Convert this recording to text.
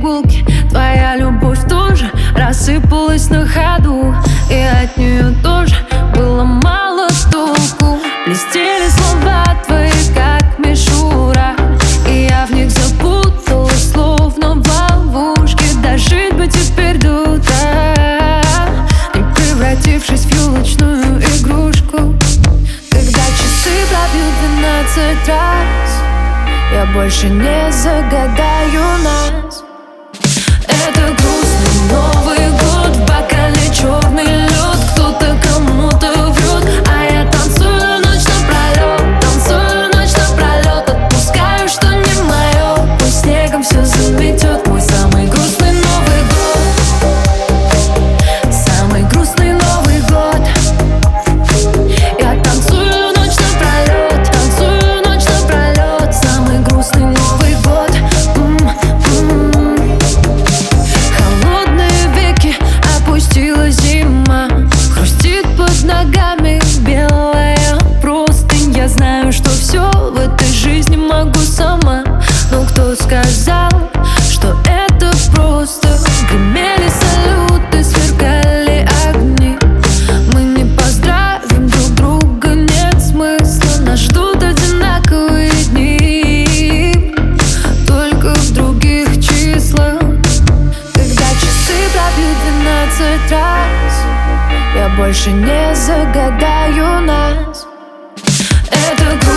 прогулки. Твоя любовь тоже рассыпалась на ходу, и от нее тоже было мало толку. Блестели слова твои, как мишура, и я в них запуталась, словно в ловушке. Дожить бы теперь до утра, не превратившись в елочную игрушку. Когда часы пробьют 12 раз, я больше не загадаю нас. Это грустный Новый год, в бокале черный лед. Кто-то кому-то врет, а я танцую ночь напролет. Танцую ночь напролет, отпускаю, что не мое. Пусть снегом все заметет. Мой самый грустный Новый год, самый грустный Новый год. Я танцую ночь напролет, танцую ночь напролет. Самый грустный Новый год. Холодные веки, опустилась зима, хрустит под ногами белая простынь. Я знаю, что все в этой жизни могу сама, но кто сказал, что это просто? Гремели салюты, сверкали огни. Мы не поздравим друг друга, нет смысла. Нас ждут одинаковые дни, только в других числах. Когда часы пробьют 12 раз, я больше не загадаю нас. Это